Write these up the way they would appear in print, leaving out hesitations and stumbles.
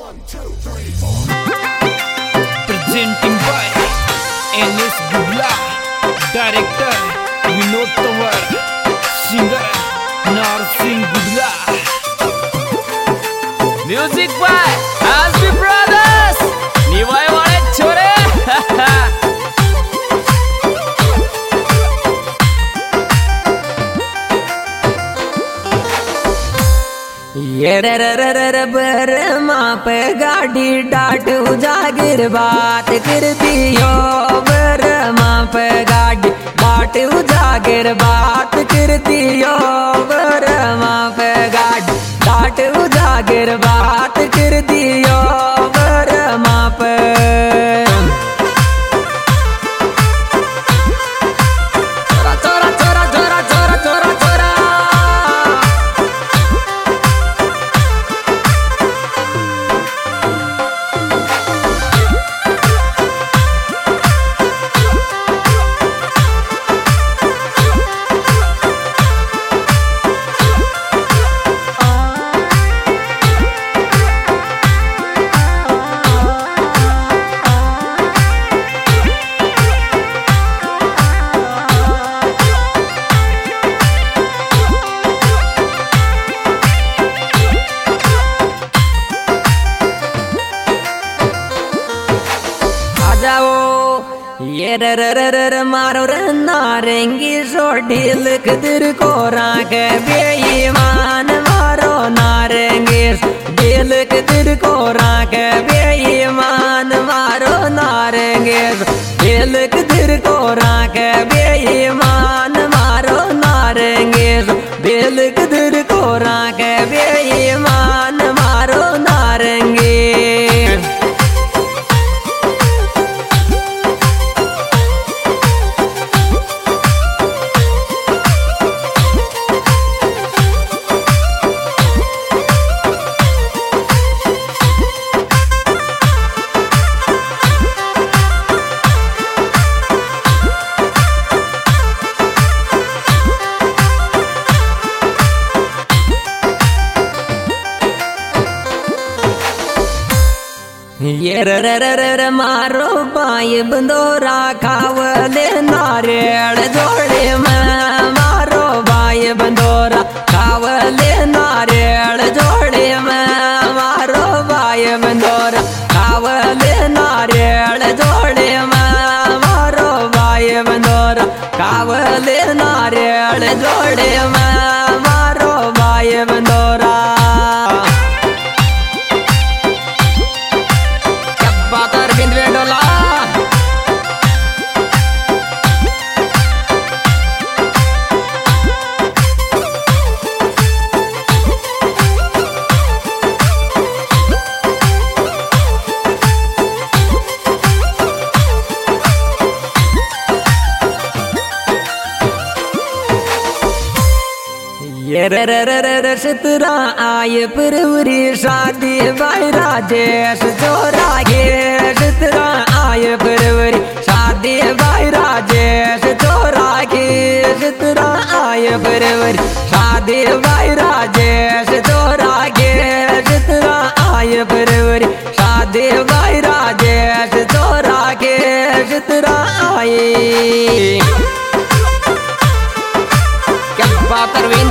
Presenting by NS Bubla, Director Vinod Tawar, Singer Narsingh Bubla. Music by Asbi Brothers. Nivai wale chore. ये रे बर माँ पे गाड़ी डाट उजागिर बात कर दियो बर माँ पे गाड़ी डाट उजागिर बात कर दियो बर माँ पे गाड़ी डाट उजागिर बात कर दियो बर माँ पे चोरा चोरा चोरा चोरा चोरा चोरा ये रे मारो रे नारेंगी सोडी लिख दिल को राख बेईमान मारो नारेंगी दिल के दिल को राख बेईमान मारो नारेंगी दिल के दिल को राख बेईमान मारो नारेंगी दिल के दिल को राख बेईमान मारो नारेंगी ये रे मारो बाई बंदोरा खावले नारियल जोड़े में मारो बाई बंदोरा खावले नारियल जोड़े में मारो बाई बंदोरा खावले नारियल जोड़े में मारो बाई बंदोरा खावले नारियल जोड़े में मारो बाई बंदोरा ये रे सतरा आय परवरी शादी भाई राजेश चोरा गे सतरा आय परवरी शादी भाई राजेश चोरा गे सतरा आय परवरी शादी भाई राजेश चोरा गे सतरा आय परवरी शादी भाई राजेश चोरा गे सतरा आय क्या बात अरविंद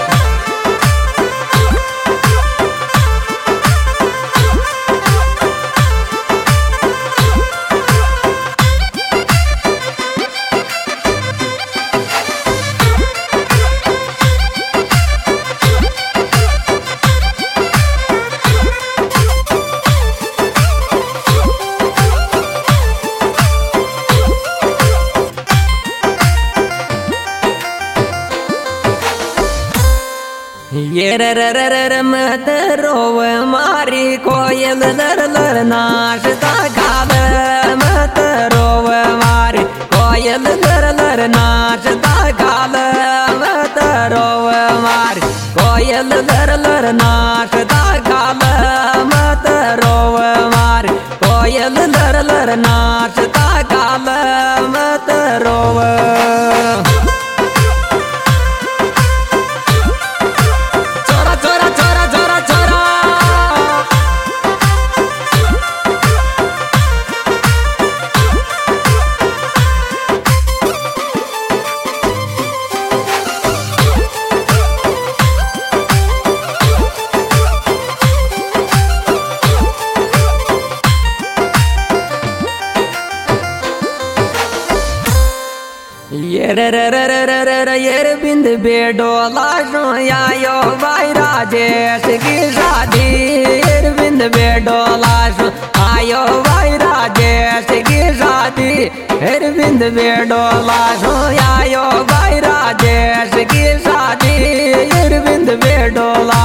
ये रे मत रोव मारी कोयल लर लर नाचता गाल मत रोव मारी कोयल लर लर नाचता गाल मत रोव मारी कोयल लर लर नाचता गाल मत रोव मारी कोयल लर लर नाचता गाल मत रोव चोरा चोरा चोरा चोरा चोरा ये बिंद बेडोला आयो भाई राजेश की शादी। ये बिंद बेडोला आयो भाई राजेश की शादी। ये बिंद बेडोला आयो भाई राजेश की शादी। ये बिंद बेडोला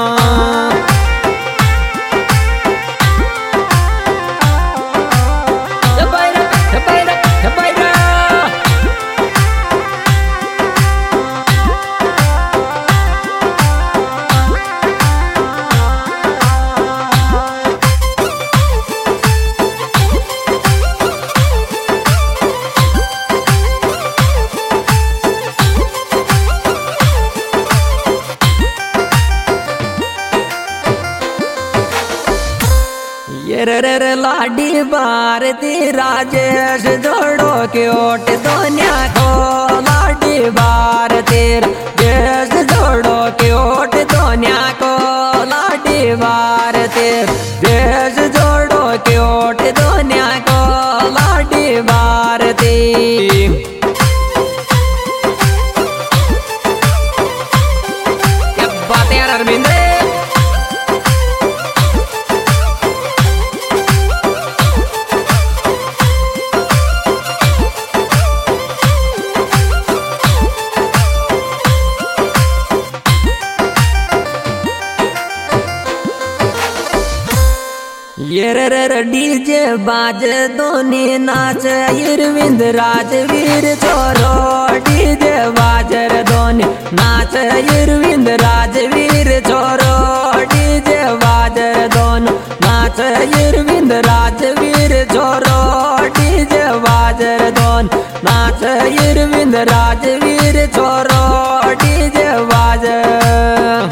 लाडी भारती राजेश जोड़ो क्योट दोनिया को। लाडी भारती राजेश जोड़ो क्योट दोनिया को। लाडी भारती देश जोड़ो क्योट दोनिया को। लाडी भारती क्या बात है यार अरविंद। ये डीजे बाज दोनी नाच अरविंद राजवीर छोरो। डीजे बाजर दोनी नाच अरविंद राजवीर छोरो। डीजे बाजर दोनों नाच अरविंद राजवीर छोरो। डीजे बाजर दोन नाच अरविंद राजवीर छोरो। डीजे बाजर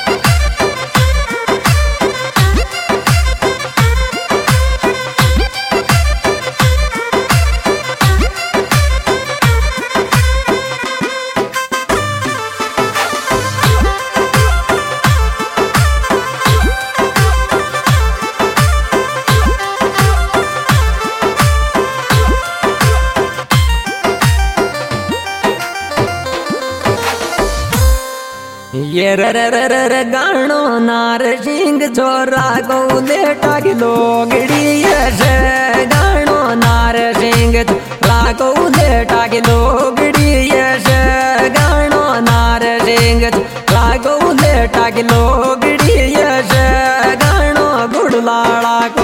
ये गाणो नार सिंह छोरा को लेटा की लोगड़ी। ये गाणो नार सिंह छोरा को लेटा की लोगड़ी। ये गाणो नार सिंह छोरा को लेटा की लोगड़ी। ये गाणो गुड़लाड़ा को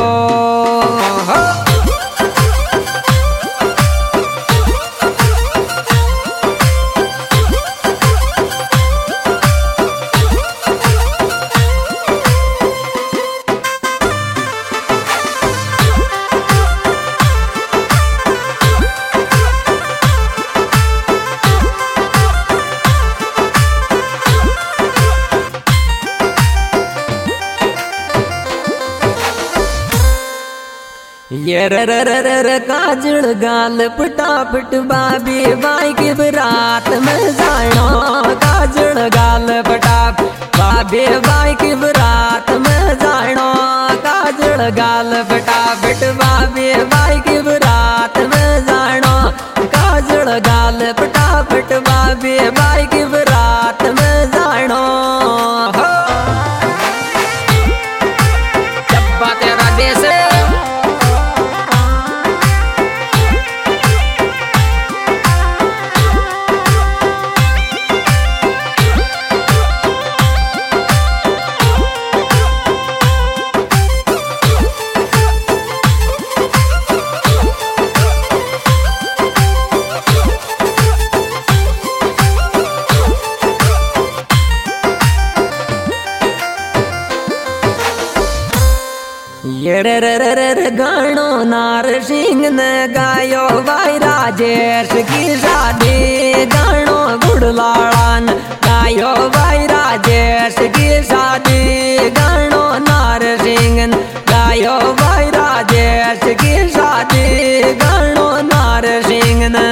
ये काजल गाल फटाफट बाबी बाई की बरात में जानो। काजल गाल फटाफट बाबी बाई की बरात में जानो। काजल गाल फटाफट बाबी बाई की बरात में जानो। काजल गाल फटाफट बाबी बाई की बरात में जानो। जब बात है राजेश ये गाणो नार सिंह ने गायो भाई राजेश की शादी। गाणो गुड़लाड़ा ने गायो भाई राजेश की शादी। गाणो नार सिंह ने गायो भाई राजेश की शादी। गाणो नार सिंह ने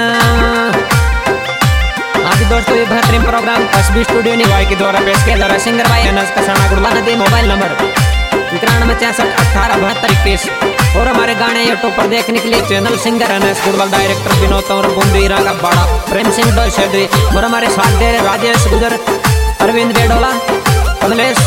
दोस्तों ये बेहतरीन प्रोग्राम एसबी स्टूडियो निवाई के द्वारा पेश किया जा रहा है। सिंगर भाई अनस कसाना गुड़ला नदी। Mobile number 93 66 18 72 21। और हमारे गाने यूट्यूब पर देखने के लिए channel singer Ramesh Gudwal, director Vinod Tanwar, बुंदीरा का बाड़ा प्रेम सिंह डोसेडरी, और हमारे साथ दे राजेश गुजर, अरविंद बेडोला, कमलेश